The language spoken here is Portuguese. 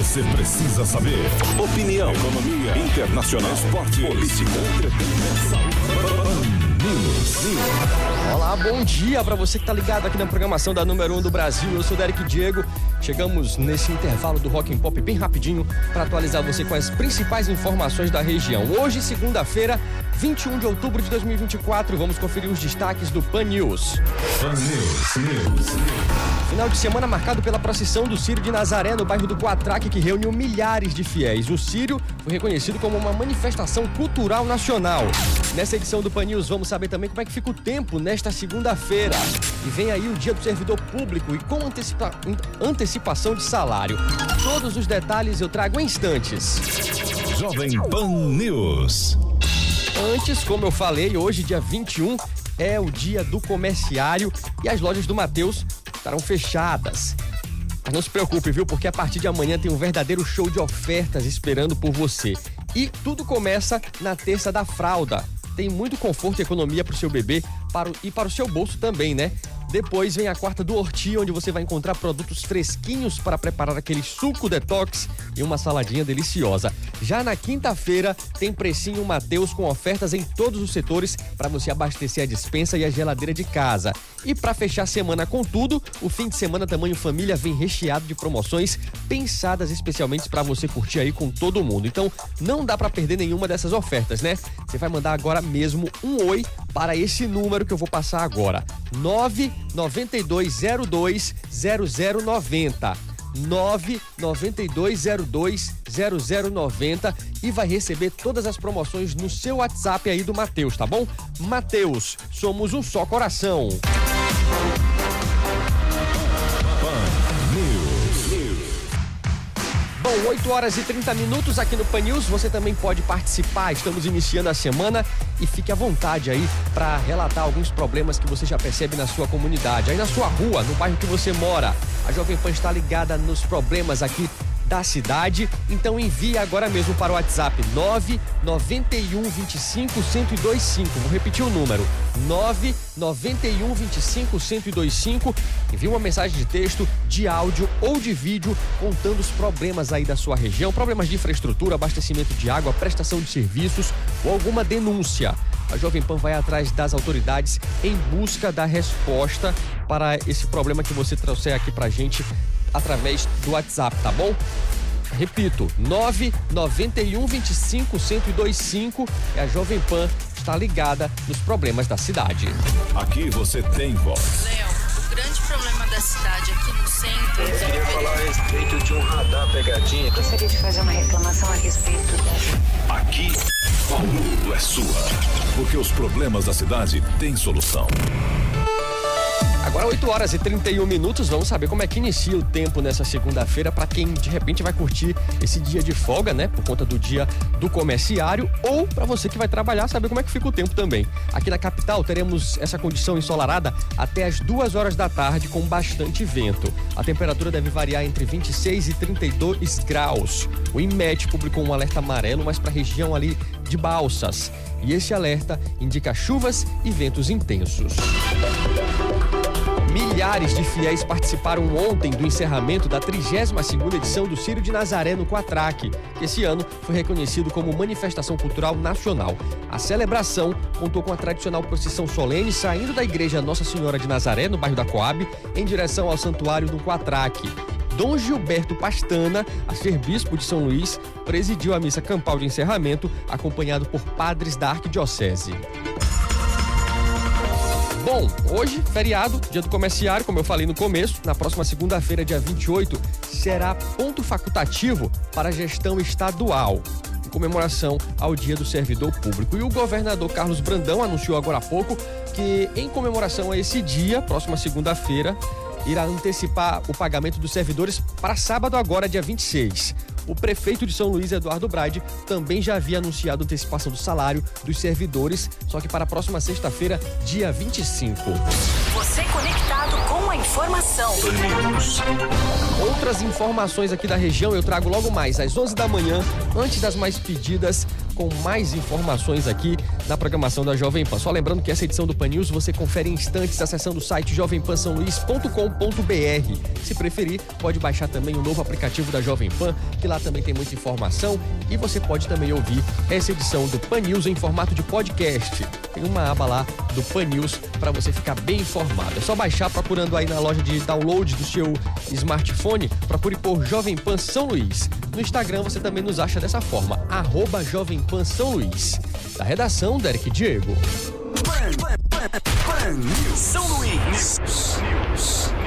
você precisa saber. Opinião, economia, internacional, esporte, política, entretenimento, saúde. Olá, bom dia pra você que tá ligado aqui na programação da número 1 do Brasil. Eu sou o Derek Diego. Chegamos nesse intervalo do Rock and Pop bem rapidinho para atualizar você com as principais informações da região. Hoje, segunda-feira, 21 de outubro de 2024, vamos conferir os destaques do Pan News. Pan News. Final de semana marcado pela procissão do Círio de Nazaré no bairro do Quatraque, que reuniu milhares de fiéis. O Círio foi reconhecido como uma manifestação cultural nacional. Nessa edição do Pan News, vamos saber também como é que fica o tempo nesta segunda-feira. E vem aí o Dia do Servidor Público e com antecipação de salário. Todos os detalhes eu trago em instantes. Jovem Pan News. Antes, como eu falei, hoje, dia 21, é o dia do comerciário e as lojas do Mateus estarão fechadas. Mas não se preocupe, viu? Porque a partir de amanhã tem um verdadeiro show de ofertas esperando por você. E tudo começa na terça da fralda. Tem muito conforto e economia para o seu bebê e para o seu bolso também, né? Depois vem a quarta do Horti, onde você vai encontrar produtos fresquinhos para preparar aquele suco detox e uma saladinha deliciosa. Já na quinta-feira tem precinho Mateus com ofertas em todos os setores para você abastecer a despensa e a geladeira de casa. E para fechar a semana com tudo, o fim de semana tamanho família vem recheado de promoções pensadas especialmente para você curtir aí com todo mundo. Então não dá para perder nenhuma dessas ofertas, né? Você vai mandar agora mesmo um oi para esse número que eu vou passar agora. 992020090. 992020090 e vai receber todas as promoções no seu WhatsApp aí do Mateus, tá bom? Mateus, somos um só coração. Bom, 8 horas e 30 minutos aqui no Pan News, você também pode participar, estamos iniciando a semana e fique à vontade aí para relatar alguns problemas que você já percebe na sua comunidade, aí na sua rua, no bairro que você mora. A Jovem Pan está ligada nos problemas aqui da cidade, então envie agora mesmo para o WhatsApp 991251025. Vou repetir o número 991251025. Envie uma mensagem de texto, de áudio ou de vídeo contando os problemas aí da sua região, problemas de infraestrutura, abastecimento de água, prestação de serviços ou alguma denúncia. A Jovem Pan vai atrás das autoridades em busca da resposta para esse problema que você trouxer aqui pra gente através do WhatsApp, tá bom? Repito, 991251025 e a Jovem Pan está ligada nos problemas da cidade. Aqui você tem voz. Léo, o grande problema da cidade aqui no centro... Eu queria falar a respeito de um radar pegadinha. Gostaria de fazer uma reclamação a respeito da... Aqui, o mundo é sua. Porque os problemas da cidade têm solução. Agora 8 horas e 31 minutos, vamos saber como é que inicia o tempo nessa segunda-feira para quem de repente vai curtir esse dia de folga, né? Por conta do dia do comerciário, ou para você que vai trabalhar, saber como é que fica o tempo também. Aqui na capital teremos essa condição ensolarada até as 2 horas da tarde com bastante vento. A temperatura deve variar entre 26 e 32 graus. O INMET publicou um alerta amarelo, mas para a região ali de Balsas. E esse alerta indica chuvas e ventos intensos. Milhares de fiéis participaram ontem do encerramento da 32ª edição do Círio de Nazaré no Quatraque, que esse ano foi reconhecido como manifestação cultural nacional. A celebração contou com a tradicional procissão solene saindo da igreja Nossa Senhora de Nazaré, no bairro da Coab, em direção ao santuário do Quatraque. Dom Gilberto Pastana, arcebispo de São Luís, presidiu a missa campal de encerramento, acompanhado por padres da arquidiocese. Bom, hoje, feriado, dia do comerciário, como eu falei no começo, na próxima segunda-feira, dia 28, será ponto facultativo para a gestão estadual, em comemoração ao Dia do Servidor Público. E o governador Carlos Brandão anunciou agora há pouco que, em comemoração a esse dia, próxima segunda-feira, irá antecipar o pagamento dos servidores para sábado agora, dia 26. O prefeito de São Luís, Eduardo Braide, também já havia anunciado a antecipação do salário dos servidores, só que para a próxima sexta-feira, dia 25. Você conectado com a informação. Outras informações aqui da região eu trago logo mais às 11 da manhã, antes das mais pedidas, com mais informações aqui na programação da Jovem Pan. Só lembrando que essa edição do Pan News você confere em instantes acessando o site jovempansaoluís.com.br. Se preferir, pode baixar também o novo aplicativo da Jovem Pan, que lá também tem muita informação, e você pode também ouvir essa edição do Pan News em formato de podcast. Tem uma aba lá do Pan News para você ficar bem informado. É só baixar procurando aí na loja de download do seu smartphone, procure por Jovem Pan São Luís. No Instagram você também nos acha dessa forma, @Jovem Pan São Luís. Da redação, Derek Diego. Pan News. São Luís. News.